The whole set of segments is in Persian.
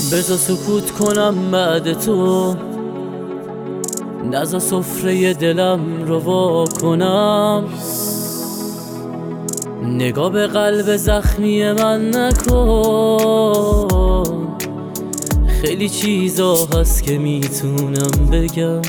بذار سکوت کنم بعد تو، نذار سفره دلم رو وا کنم. نگاه به قلب زخمی من نکن، خیلی چیزا هست که میتونم بگم.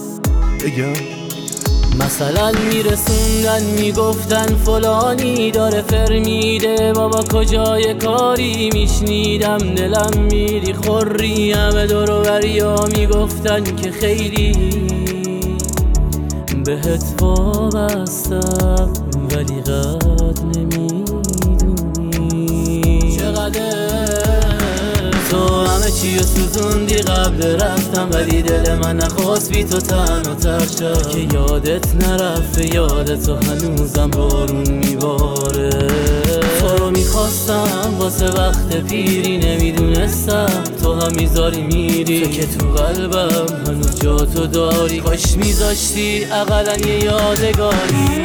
مثلا میرسوندن میگفتن فلانی داره فر میده، بابا کجای کاری میشنیدم دلم میری خوری. همه دور و بریا میگفتن که خیلی بهت وابستم، ولی قد نمیدونی چقدر تو همه چی رو سوزوندی قبل رفتم، ولی دل من نخواست بی تو تنها تر شد. که یادت نرفته یاد تو هنوزم بارون میباره. تو رو میخواستم واسه وقت پیری، نمیدونستم تو هم میذاری میری. تو که تو قلبم هنوز جا تو داری، کاش میذاشتی اقلا یه یادگاری.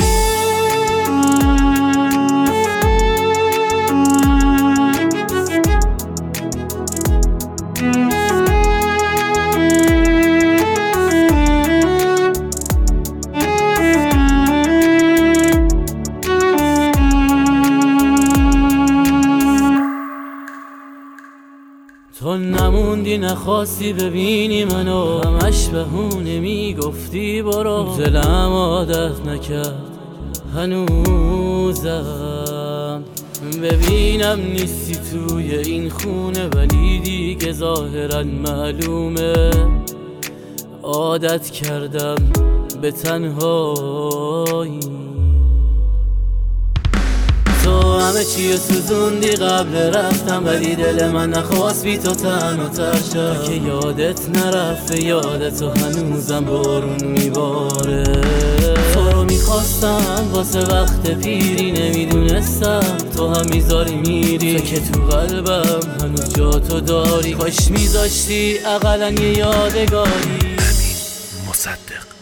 تو نموندی نخواستی ببینی منو، همش بهونه میگفتی برو. دلم عادت نکرد هنوزم ببینم نیستی توی این خونه، ولی دیگه ظاهرا معلومه. عادت کردم به تنهایی. تو همه چی رو سوزوندی قبل رفتم، ولی دل من نخواست بی تو تنها تر شد. که یادت نرفته یاد تو هنوزم بارون میباره. تو رو میخواستم واسه وقت پیری، نمیدونستم تو هم میذاری میری. تو که تو قلبم هنوز جا تو داری، کاش میذاشتی اقلا یه یادگاری. امین مصدق.